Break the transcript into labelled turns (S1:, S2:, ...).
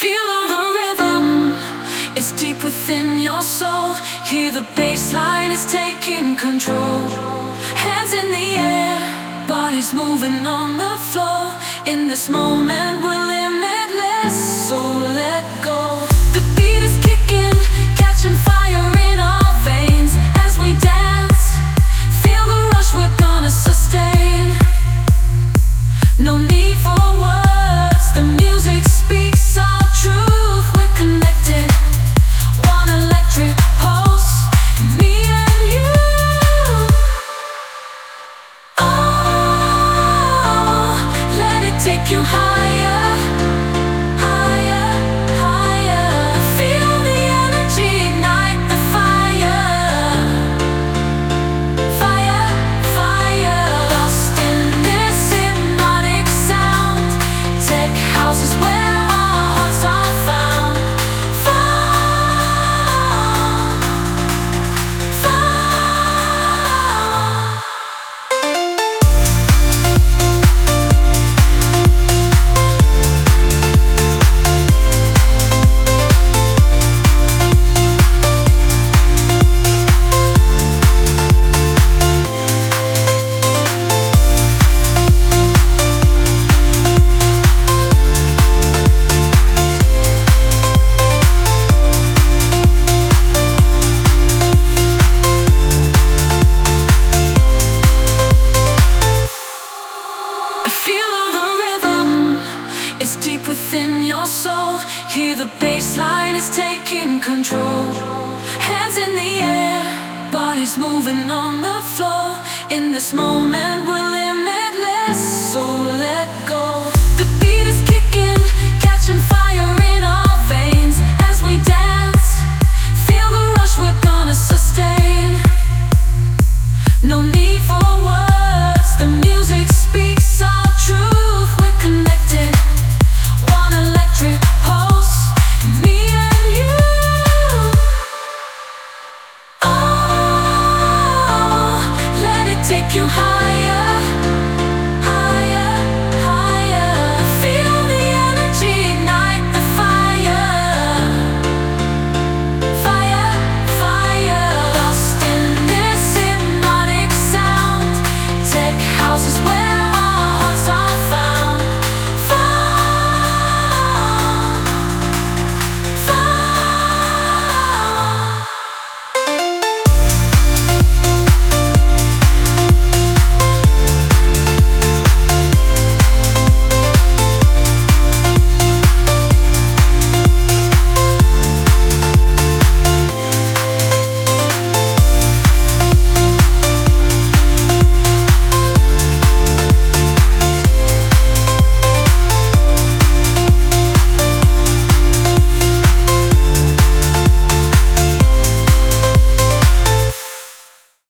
S1: feel of the rhythm, it's deep within your soul. Hear the bass line is taking control. Hands in the air, bodies moving on the floor. In this moment we're limitless, so let go. The beat is kicking, catching fire in our veins. As we dance, feel the rush we're gonna sustain. No need for words, the music speaks our truth. We're connected, one electric pulse, me and you. Oh, let it take you higher, higher, higher. Feel the energy, ignite the fire, fire, fire. Lost in this hypnotic sound. Tech house is where our hearts are found. Found, found. Feel the rhythm, it's deep within your soul. Hear the bass line is taking control. Hands in the air, bodies moving on the floor. In this moment we're limitless, so let